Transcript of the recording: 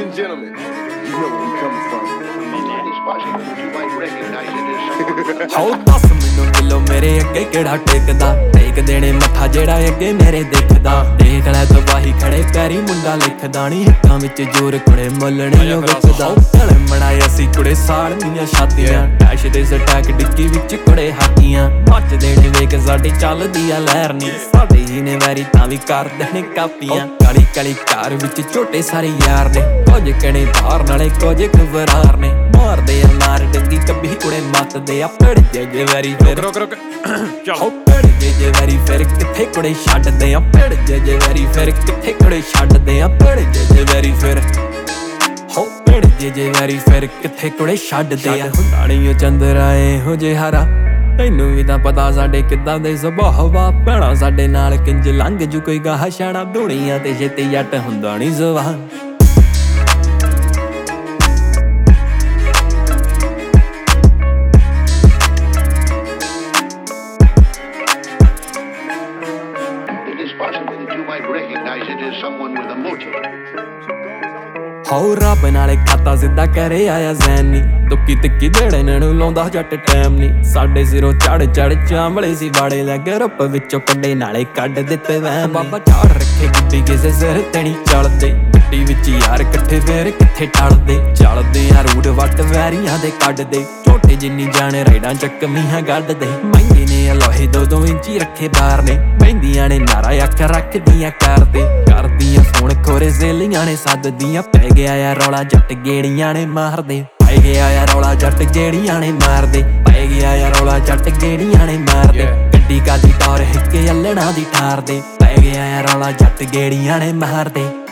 and gentlemen, you know where we coming from. It's possible that you might recognize it as someone. How ਦੱਸ ਮੈਨੂੰ ਮਿਲੋ ਮੇਰੇ ਅੱਗੇ ਕਿਹੜਾ ਟੇਕਦਾ, ਟੇਕ ਦੇਣੇ ਮੱਥਾ ਜਿਹੜਾ ਅੱਗੇ ਮੇਰੇ ਦੇਖਦਾ। ਦੇਖ ਲੈ ਤਬਾਹੀ ਖੜੇ ਪੈਰੀ ਮੁੰਡਾ ਲਿਖਦਾ ਨੀ, ਹਿੱਕਾਂ ਵਿੱਚ ਜ਼ੋਰ ਕੁੜੇ ਮੁੱਲਣੇ ਉਹ ਵਿਕਦਾ। ਢਲ ਮਣਾਏ ਅਸੀਂ ਕੁੜੇ ਸਾਲ ਦੀਆਂ ਛਾਤੀਆਂ, ਡੈਸ਼ ਦੇ ਸਟੈਕ ਡਿੱਕੀ ਵਿੱਚ ਕੁੜੇ ਹਾਕੀਆਂ। ਮੱਚਦੇ ਨੇ ਵੇਖ ਸਾਡੀ ਚੱਲਦੀ ਆ ਲਹਿਰ ਨੀ, ਸਾਡੇ ਹੀ ਨੇ ਵੈਰੀ ਤਾਂ ਵੀ ਕਰਦੇ ਨੇ ਕਾਪੀਆਂ। ਕਾਲੀ ਕਾਲੀ ਕਾਰ ਵਿੱਚ ਝੋਟੇ ਸਾਰੇ ਯਾਰ ਨੇ, ਕੁਝ ਕਣੇ ਧਾਰ ਨਾਲੇ ਕੁਝ ਖਬਰਾਰ ਨੇ। ਮਾਰਦੇ ਆ ਮਾਰ ਡੰਗੀ ਕੱਬੀ ਕੁੜੇ ਮੱਤਦੇ ਆ ਪੜ ਜੇ ਵੈਰੀ ਫਿਰ ਚਲੋ ਪੜ ਜੇ ਵੈਰੀ ਫਿਰ ਕਿੱਥੇ ਕੁੜੇ ਛੱਡਦੇ ਆ ਪੜ ਜੇ ਵੈਰੀ ਫਿਰ ਕਿੱਥੇ ਕੁੜੇ ਛੱਡਦੇ ਆ ਪੜ ਜੇ ਵੈਰੀ ਫਿਰ ਹੋ ਪੜ ਜੇ ਵੈਰੀ ਫਿਰ ਕਿੱਥੇ ਕੁੜੇ ਛੱਡਦੇ ਆ। ਹੁੰਦਾ ਨੀ ਉਹ ਚੰਦਰਾ ਇਹੋ ਜਿਹਾ ਰਾ, ਤੈਨੂੰ ਵੀ ਤਾਂ ਪਤਾ ਸਾਡੇ ਕਿੱਦਾਂ ਦੇ ਸੁਭਾਅ ਵਾ। ਭੈਣਾ ਸਾਡੇ ਨਾਲ ਕਿੰਜ ਲੰਘ ਜੂ ਕੋਈ ਗਾਹ ਛਾਣਾ, ਦੁਨੀਆ ਤੇ ਛੇਤੀ ਜੱਟ ਹੁੰਦਾ ਨੀ ਜ਼ਬਾਨ। ਹੋ ਰੱਬ ਨਾਲੇ ਖਾਤਾ ਸਿੱਧਾ ਕਰੇ ਆਇਆ ਜ਼ੈਨੀ, ਦੁੱਕੀ ਤਿੱਕੀ ਦੇੜੇ ਨੂੰ ਲਾਉਂਦਾ ਜੱਟ ਟਾਈਮ ਨੀ। ਸਾਡੇ ਸਿਰੋਂ ਚੜ ਚੜ ਚਾਂਵਲੇ ਸੀ ਬਾੜੇ ਲੈ ਗਰੁੱਪ ਵਿੱਚੋਂ ਕੱਢੇ ਨਾਲੇ ਕੱਢ ਦਿੱਤੇ ਵੈਨ। ਬਾਬਾ ਝਾੜ ਰੱਖੇ ਗੁੱਡੀ ਕਿਸੇ ਸਿਰ ਤੇ ਨੀ ਚੱਲਦੇ, ਗੱਡੀ ਵਿੱਚ ਯਾਰ ਇਕੱਠੇ ਫੇਰ ਕਿੱਥੇ ਟਲਦੇ। ਚੱਲਦੇ ਆ ਰੂਟ ਵੱਟ ਵੈਰੀਆਂ ਦੇ ਕੱਢਦੇ, ਝੋਟੇ ਜਿੰਨੀ ਜਾਣੇ ਰਾਈਡਾਂ ਚੱਕਮੀਆਂ ਗੱਡਦੇ। ਮਹਿੰਗੇ ਨੇ ਲੋਹੇ 2-2 ਇੰਚੀ ਰੱਖੇ ਬਾਰ ਨੇ, ਮਹਿੰਦੀਆਂ ਨੇ ਨਾਰਾ ਅੱਖ ਰੱਖਦੀਆਂ ਕਰਦੀਆਂ ਫੋਨ ਖੋਰੇ ਜ਼ੇਲੀਆਂ ਨੇ ਸੱਦਦੀਆਂ। ਪੈ ਗਿਆ ਆ ਰੌਲਾ ਜੱਟ ਗੇੜੀਆਂ ਨੇ ਮਾਰਦੇ, ਪੈ ਗਿਆ ਆ ਰੌਲਾ ਜੱਟ ਗੇੜੀਆਂ ਨੇ ਮਾਰਦੇ, ਪੈ ਗਿਆ ਆ ਰੌਲਾ ਜੱਟ ਗੇੜੀਆਂ ਨੇ ਮਾਰਦੇ। ਗੱਡੀ ਕਾਦੀ ਟੌਰ ਹਿੱਕੇ ਅੱਲਣਾ ਦੀ ਠਾਰਦੇ, ਪੈ ਗਿਆ ਆ ਰੌਲਾ ਜੱਟ ਗੇੜੀਆਂ ਨੇ ਮਾਰਦੇ।